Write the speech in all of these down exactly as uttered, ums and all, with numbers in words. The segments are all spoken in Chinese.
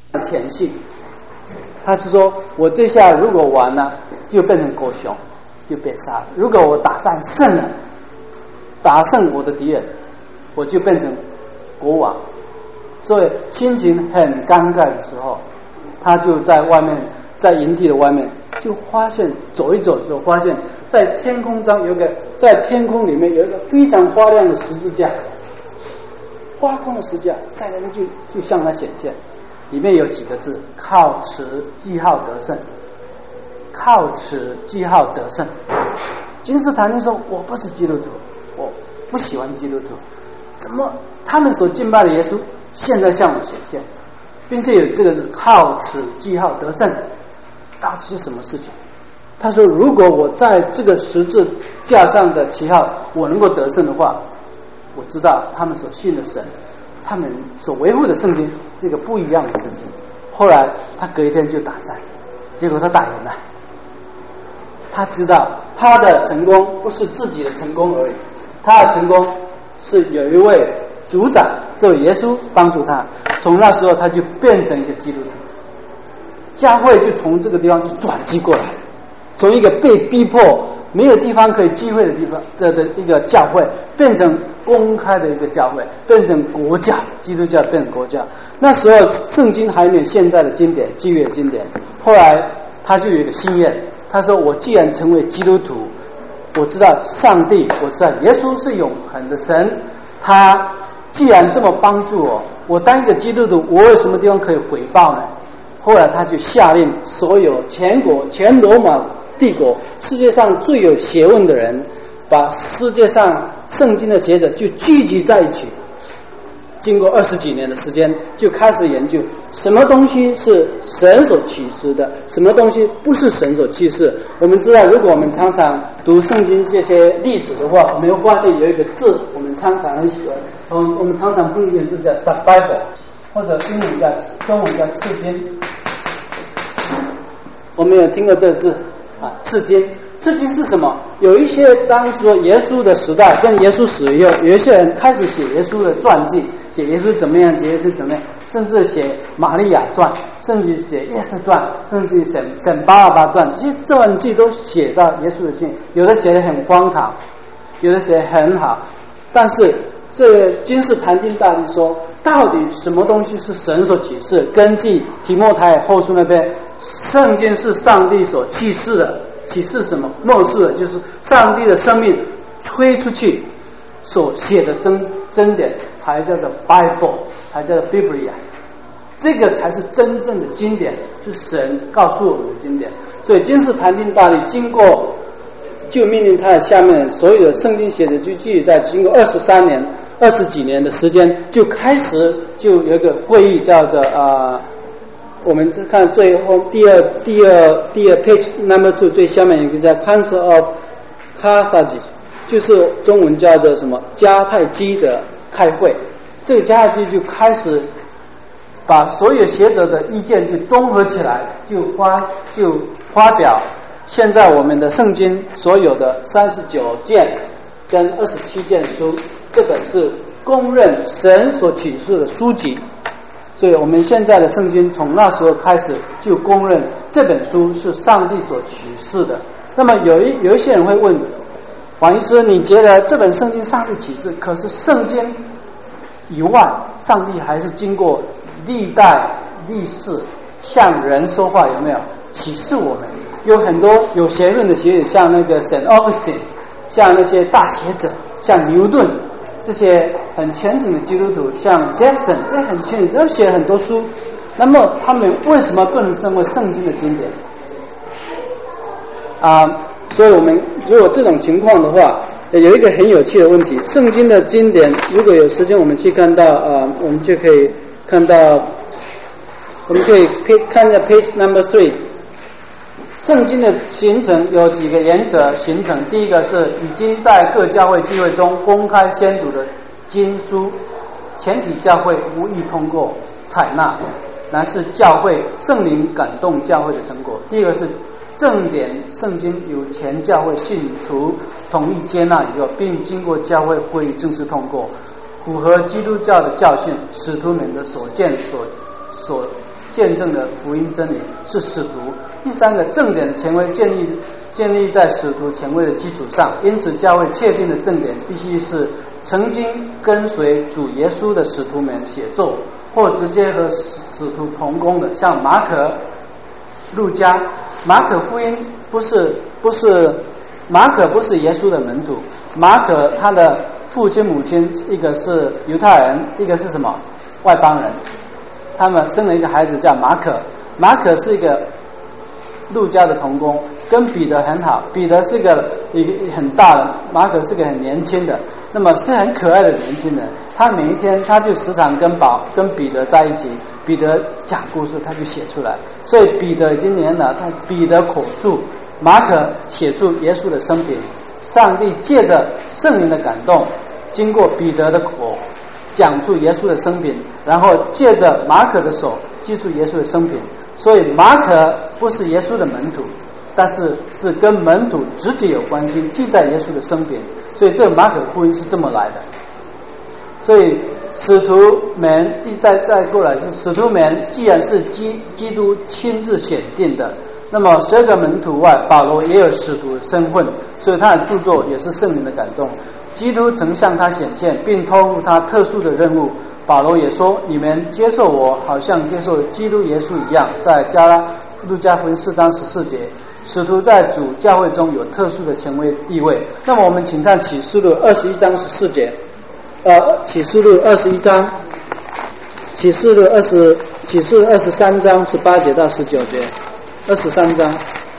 潜性。他是说我这下如果完了，就变成狗熊，就被杀了；如果我打战胜了，打胜我的敌人，我就变成国王。所以心情很尴尬的时候，他就在外面，在营地的外面，就发现走一走的时候，发现在天空中有个，在天空里面有一个非常发亮的十字架，发光的十字架在那边就就向他显现，里面有几个字：靠此记号得胜，靠此记号得胜。君士坦丁说：“我不是基督徒，我不喜欢基督徒，怎么他们所敬拜的耶稣现在向我显现，并且有这个是靠此记号得胜，到底是什么事情？”他说：“如果我在这个十字架上的旗号我能够得胜的话，我知道他们所信的神，他们所维护的圣经是一个不一样的圣经。”后来他隔一天就打仗，结果他打赢了。他知道他的成功不是自己的成功而已，他的成功是有一位组长，这位耶稣帮助他。从那时候他就变成一个基督徒，教会就从这个地方就转机过来，从一个被逼迫没有地方可以聚会的地方的的一个教会，变成公开的一个教会，变成国教，基督教变成国教。那时候圣经还没有现在的经典，旧约经典。后来他就有一个心愿，他说：“我既然成为基督徒，我知道上帝，我知道耶稣是永恒的神，他既然这么帮助我，我当一个基督徒，我有什么地方可以回报呢？”后来他就下令所有全国全罗马帝国世界上最有学问的人，把世界上圣经的学者就聚集在一起，经过二十几年的时间，就开始研究什么东西是神所启示的，什么东西不是神所启示。我们知道，如果我们常常读圣经这些历史的话，我们会发现有一个字我们常常很喜欢，嗯，我们常常碰见字叫 Bible， 或者英文叫中文叫次经。我们有听过这个字啊，次经。次经是什么？有一些当时耶稣的时代跟耶稣死以后，有一些人开始写耶稣的传记，写耶稣怎么样，耶稣怎么样，甚至写玛利亚传，甚至写耶稣传，甚至写圣巴拉巴传，这些传记都写到耶稣的信，有的写得很荒唐，有的写得很好。但是这君士坦丁大帝说，到底什么东西是神所启示？根据提摩太后书那边，圣经是上帝所启示的。启示什么？末世的就是上帝的生命吹出去所写的真真典，才叫做 Bible， 才叫做 Biblia， 这个才是真正的经典，是神告诉我们的经典。所以君士坦丁大帝经过就命令他的下面所有的圣经学者就记在经过二十三年二十几年的时间，就开始就有一个会议叫做啊、呃我们看最后第二第二第二 page number two 最下面有一个叫 Council of Carthage， 就是中文叫做什么迦太基的开会。这个迦太基就开始把所有学者的意见就综合起来，就发就发表现在我们的圣经所有的三十九卷跟二十七卷书，这本是公认神所启示的书籍。所以我们现在的圣经从那时候开始就公认这本书是上帝所启示的。那么有一有一些人会问王医师，你觉得这本圣经上帝启示，可是圣经以外，上帝还是经过历代历史向人说话，有没有启示我们？有很多有学问的学者，像那个 Saint Augustine， 像那些大学者，像牛顿，这些很虔诚的基督徒，像 Jackson， 这很虔诚，都写很多书。那么他们为什么不能成为圣经的经典啊？所以我们如果这种情况的话，有一个很有趣的问题，圣经的经典，如果有时间我们去看到啊，我们就可以看到，我们可以看一下 page number three。圣经的形成有几个原则形成，第一个是已经在各教会聚会中公开宣读的经书，全体教会无意通过采纳，乃是教会圣灵感动教会的成果。第二个是正典圣经由全教会信徒统一接纳以后，并经过教会会议正式通过，符合基督教的教训，使徒们的所见所所见证的福音真理是使徒。第三个，正典的权威建立建立在使徒权威的基础上，因此教会确定的正典必须是曾经跟随主耶稣的使徒们写作，或直接和使徒同工的，像马可、路加。马可福音不是不是马可不是耶稣的门徒，马可他的父亲母亲一个是犹太人，一个是什么外邦人，他们生了一个孩子叫马可。马可是一个路加的同工，跟彼得很好，彼得是个一个很大的，马可是个很年轻的，那么是很可爱的年轻人。他每一天他就时常跟保跟彼得在一起，彼得讲故事他就写出来，所以彼得已经年了，他彼得口述，马可写出耶稣的生平。上帝借着圣灵的感动，经过彼得的口讲出耶稣的生平，然后借着马可的手记住耶稣的生平。所以马可不是耶稣的门徒，但是是跟门徒直接有关系，记载耶稣的生平。所以这个马可福音是这么来的。所以使徒们再再过来是使徒们既然是基基督亲自选定的，那么十二个门徒外，保罗也有使徒的身份，所以他的著作也是圣灵的感动。基督曾向他显现，并托付他特殊的任务。保罗也说，你们接受我好像接受基督耶稣一样，在加拉路加福音四章十四节。使徒在主教会中有特殊的权威地位。那么我们请看启示录二十一章十四节，呃，启示录二十一章，启示录二十，启示二十三章十八节到十九节，二十三章，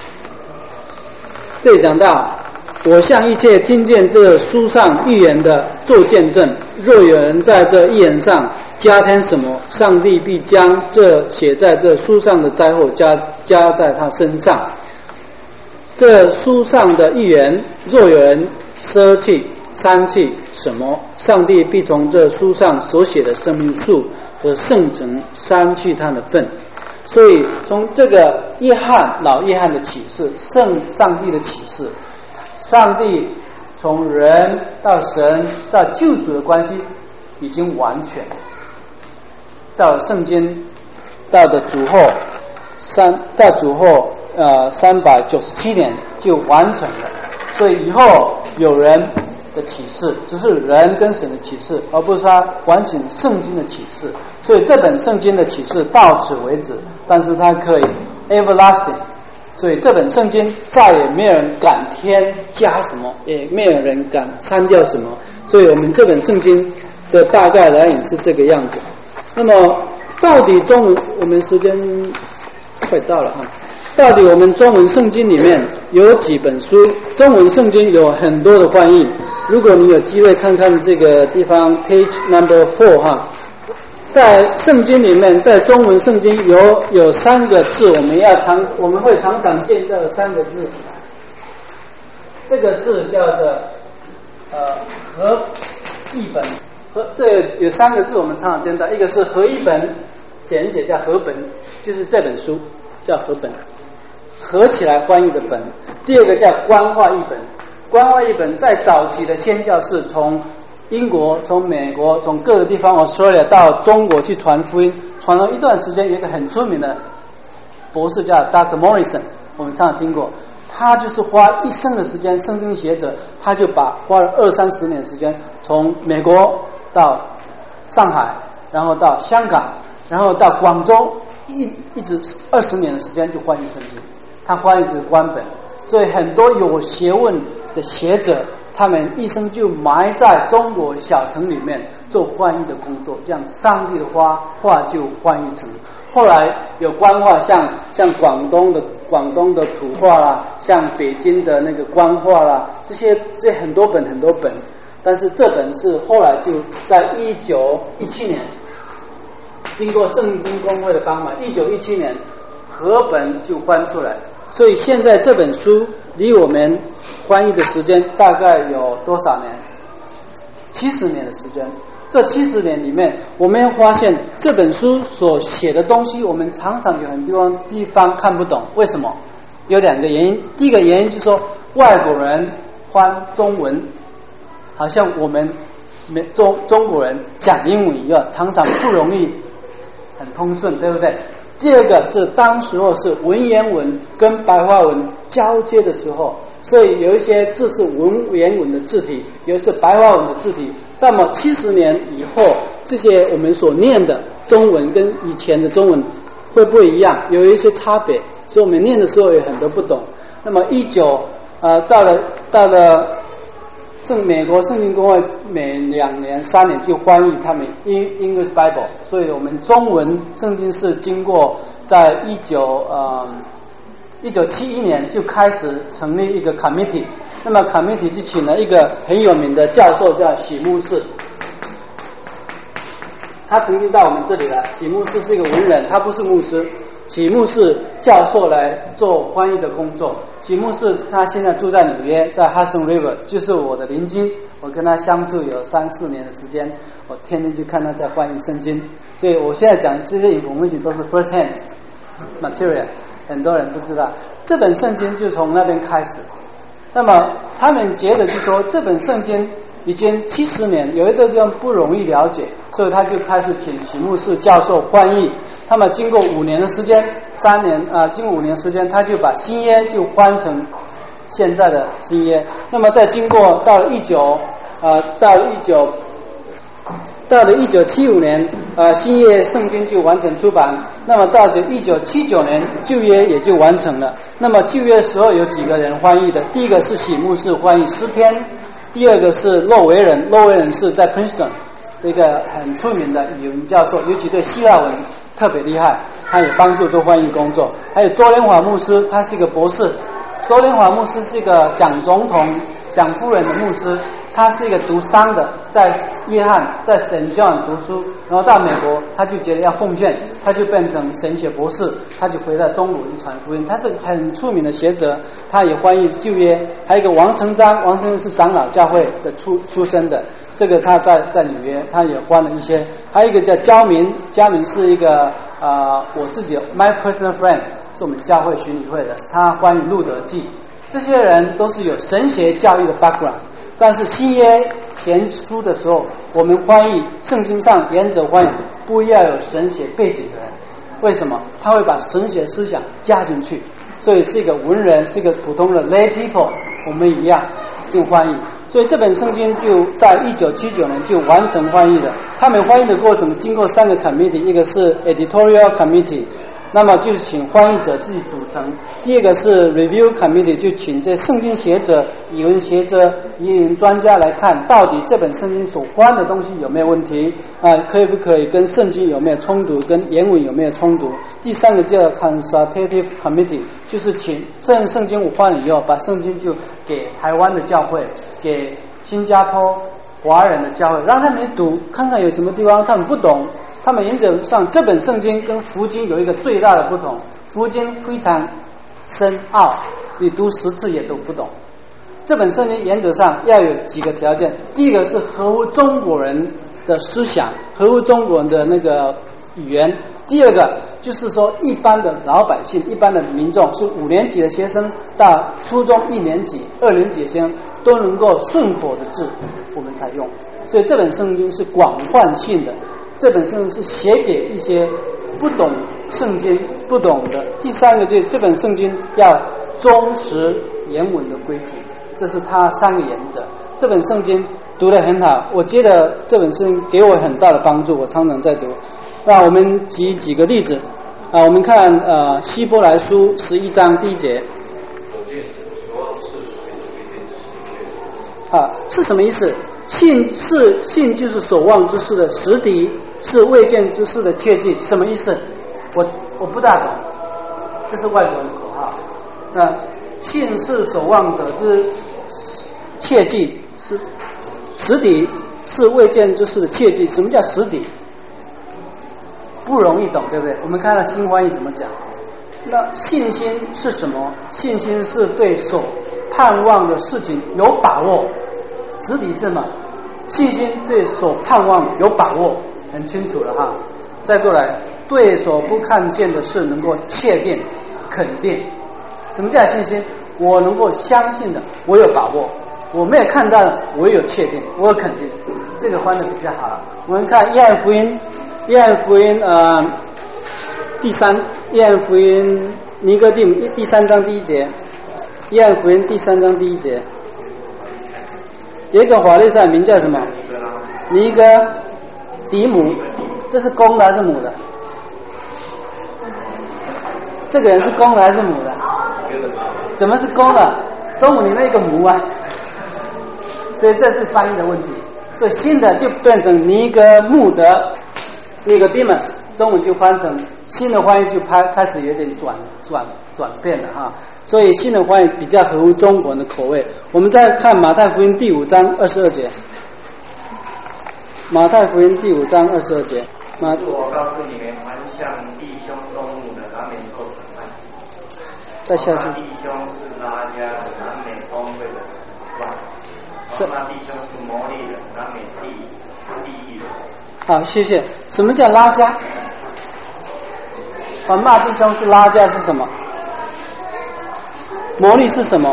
这里讲到，我向一切听见这书上预言的做见证，若有人在这预言上加添什么，上帝必将这写在这书上的灾祸加加在他身上。这书上的预言，若有人舍弃、删去什么，上帝必从这书上所写的生命树和圣城删去他的份。所以从这个约翰老约翰的启示，圣上帝的启示，上帝从人到神到救赎的关系已经完全，到圣经到的主后三在主后呃三百九十七年就完成了。所以以后有人的启示，只是人跟神的启示，而不是他完全圣经的启示。所以这本圣经的启示到此为止，但是它可以 everlasting。所以这本圣经再也没有人敢添加什么，也没有人敢删掉什么。所以我们这本圣经的大概来源是这个样子。那么到底中文，我们时间快到了哈。到底我们中文圣经里面有几本书？中文圣经有很多的翻译。如果你有机会看看这个地方 page number four 哈，在圣经里面，在中文圣经有有三个字，我们要常我们会常常见到三个字。这个字叫做呃合译本，和这有三个字我们常常见到，一个是合译本，简写叫合本，就是这本书叫合本，合起来翻译的本。第二个叫官话译本，官话译本在早期的宣教士从英国、从美国、从各个地方 Australia 到中国去传福音，传了一段时间，有一个很出名的博士叫 Doctor Morrison， 我们常常听过。他就是花一生的时间，圣经学者，他就把花了二三十年的时间，从美国到上海，然后到香港，然后到广州，一一直二十年的时间就翻译圣经。他翻译的是官本，所以很多有学问的学者，他们一生就埋在中国小城里面做翻译的工作，这样上帝的话话就翻译成。后来有官话，像像广东的广东的土话啦，像北京的那个官话啦，这些这很多本很多本，但是这本是后来就在一九一七年，经过圣经公会的帮忙，一九一七年合本就翻出来。所以现在这本书离我们翻译的时间大概有多少年？七十年的时间。这七十年里面，我们发现这本书所写的东西，我们常常有很多地方地方看不懂。为什么？有两个原因。第一个原因就是说，外国人翻中文，好像我们中中国人讲英文一样，常常不容易很通顺，对不对？ 第二个是当时候是文言文跟白话文交接的时候，所以有一些字是文言文的字体，有一些是白话文的字体。那么七十年以后，这些我们所念的中文跟以前的中文会不会一样？有一些差别，所以我们念的时候有很多不懂。那么一九呃到了到了圣美国圣经公会每两年三年就翻译他们 English Bible， 所以我们中文圣经是经过在一九呃一九七一年就开始成立一个 committee， 那么 committee 就请了一个很有名的教授叫许牧师，他曾经到我们这里来。许牧师是一个文人，他不是牧师。许牧师教授来做翻译的工作。许牧师他现在住在纽约，在 Hudson River， 就是我的邻居，我跟他相处有三四年的时间，我天天去看他在翻译圣经，所以我现在讲这些 information 都是 first hand material， 很多人不知道。这本圣经就从那边开始，那么他们觉得就说这本圣经已经七十年，有一个地方不容易了解，所以他就开始请许牧师教授翻译。那么经过五年的时间，三年啊、呃，经过五年时间，他就把新约就翻成现在的新约。那么再经过到了一九呃，到了一九到了一九七五年，呃，新约圣经就完全出版。那么到了一九七九年，旧约也就完成了。那么旧约时候有几个人翻译的？第一个是许牧师翻译诗篇，第二个是洛维人，洛维人是在 Princeton 一个很出名的语文教授，尤其对希腊文特别厉害，他也帮助做翻译工作。还有周连华牧师，他是一个博士。周连华牧师是一个蒋总统、蒋夫人的牧师，他是一个读商的，在约翰在圣教读书，然后到美国，他就觉得要奉献，他就变成神学博士，他就回到中国去传福音。他是很出名的学者，他也翻译旧约。还有一个王成章，王成章是长老教会的出出身的。这个他在在纽约，他也翻了一些。还有一个叫焦明，焦明是一个呃我自己 my personal friend， 是我们教会巡礼会的，他翻译路德记。这些人都是有神学教育的 background， 但是新约前书的时候，我们翻译圣经上原则翻译不要有神学背景的人，为什么？他会把神学思想加进去，所以是一个文人，是一个普通的 lay people， 我们一样就翻译。所以这本圣经就在一九七九年就完成翻译了。他们翻译的过程经过三个 committee， 一个是 editorial committee， 那么就是请翻译者自己组成；第二个是 review committee， 就请这圣经学者、语文学者、语文专家来看到底这本圣经所翻的东西有没有问题啊、呃，可以不可以跟圣经有没有冲突，跟原文有没有冲突。第三个叫 consultative committee， 就是请这圣经我翻了以后，把圣经就给台湾的教会，给新加坡华人的教会，让他们读，看看有什么地方他们不懂。他们原则上这本圣经跟福经有一个最大的不同，福经非常深奥，你读十次也读不懂。这本圣经原则上要有几个条件，第一个是合乎中国人的思想，合乎中国人的那个语言。第二个就是说一般的老百姓，一般的民众，是五年级的学生到初中一年级、二年级的学生都能够顺口的字我们才用。所以这本圣经是广泛性的，这本圣经是写给一些不懂圣经不懂的。第三个就是这本圣经要忠实原文的规矩，这是它三个原则。这本圣经读得很好，我觉得这本圣经给我很大的帮助，我常常在读。那我们举几个例子啊，我们看呃希伯来书十一章第一节啊，是什么意思？信是信就是所望之事的实底，是未见之事的切记，什么意思？我我不大懂，这是外国人的口号。那信是所望者之切记，是实底，是未见之事的切记。什么叫实底？不容易懂，对不对？我们看看新翻译怎么讲。那信心是什么？信心是对所盼望的事情有把握。实底是什么？信心对所盼望有把握，很清楚了哈。再过来，对所不看见的事能够确定、肯定。什么叫信心？我能够相信的，我有把握；我没有看到的，我有确定，我有肯定。这个翻的比较好了。我们看约翰福音。约翰福音呃第三约翰福音尼哥底母第三章第一节，约翰福音第三章第一节，有一个法利赛名叫什么？尼哥底母，这是公的还是母的？这个人是公的还是母的？怎么是公的？中文里面一个母啊，所以这是翻译的问题。所以新的就变成尼哥穆德 Nicodemus， 中文就翻成新的翻译就开开始有点转转转变了哈。所以新的翻译比较合乎中国人的口味。我们再看马太福音第五章二十二节。马太福音第五章二十二节。马我告诉你们，凡向弟兄动怒的，难免受审判。 再下去。 弟兄是拉加的，难免公会的审判。那弟兄是魔力的，难免地地狱的。 好，谢谢。什么叫拉加？啊，骂弟兄是拉加是什么？魔力是什么？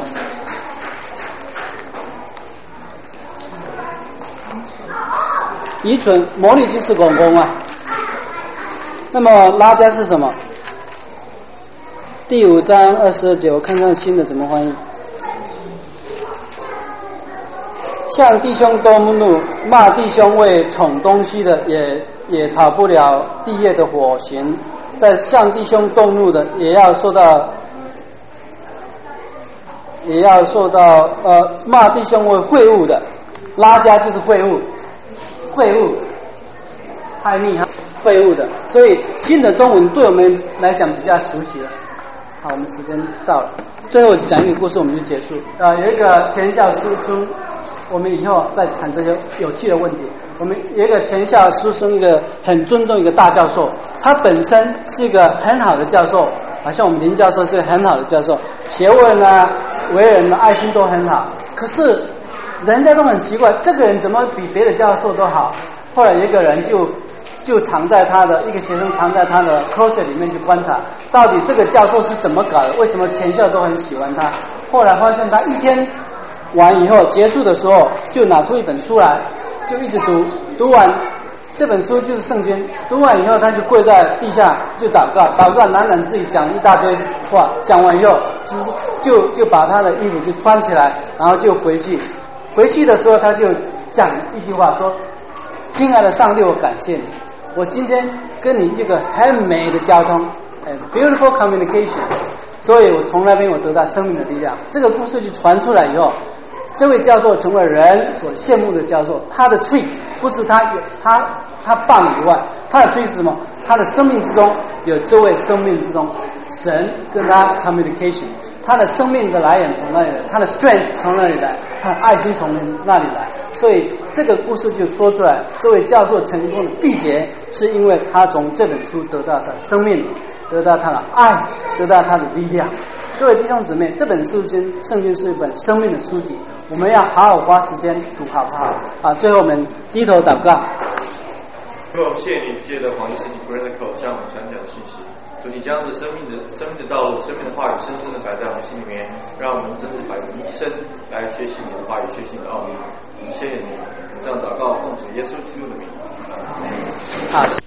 愚蠢，魔力就是公公啊。那么拉加是什么？第五章二十二节，我看看新的怎么翻译。向弟兄动怒，骂弟兄为宠东西的，也也逃不了地狱的火刑。在向弟兄动怒的，也要受到，也要受到呃骂弟兄为秽物的，拉加就是秽物，秽物，害命哈，废物的。所以新的中文对我们来讲比较熟悉了。好，我们时间到了，最后讲一个故事，我们就结束。啊、呃，有一个全校师生。我们以后再谈这些有趣的问题。我们有一个全校师生，一个很尊重一个大教授，他本身是一个很好的教授，好像我们林教授是个很好的教授，学问啊、为人啊、爱心都很好。可是人家都很奇怪，这个人怎么比别的教授都好？后来有一个人就就藏在他的一个学生藏在他的 closet 里面去观察，到底这个教授是怎么搞的？为什么全校都很喜欢他？后来发现他一天完以后结束的时候就拿出一本书来，就一直读，读完这本书就是圣经，读完以后他就跪在地下就祷告，祷告喃喃自己讲一大堆话，讲完以后就就把他的衣服就穿起来，然后就回去。回去的时候他就讲一句话说：亲爱的上帝，我感谢你，我今天跟你这个很美的交通 beautiful communication， 所以我从那边我得到生命的力量。这个故事就传出来以后，这位教授成为人所羡慕的教授。他的 tree 不是他有他他棒以外，他的 tree 是什么？他的生命之中有这位生命之中神跟他 communication， 他的生命的来源从那里来，他的 strength 从那里来，他的爱心从那里来。所以这个故事就说出来，这位教授成功的秘诀是因为他从这本书得到他的生命，得到他的爱，得到他的力量。各位弟兄姊妹，这本书经圣经是一本生命的书籍，我们要好好花时间读，好不好？啊，最后我们低头祷告。 主，我们谢谢你借着黄医师你不人的口向我们传讲的信息，主你将这生命的生命的道路、生命的话语深深的摆在我们心里面，让我们真是百无一生来学习你的话语，学习你的奥秘。我们谢谢你，这样祷告奉主耶稣基督的名。 好。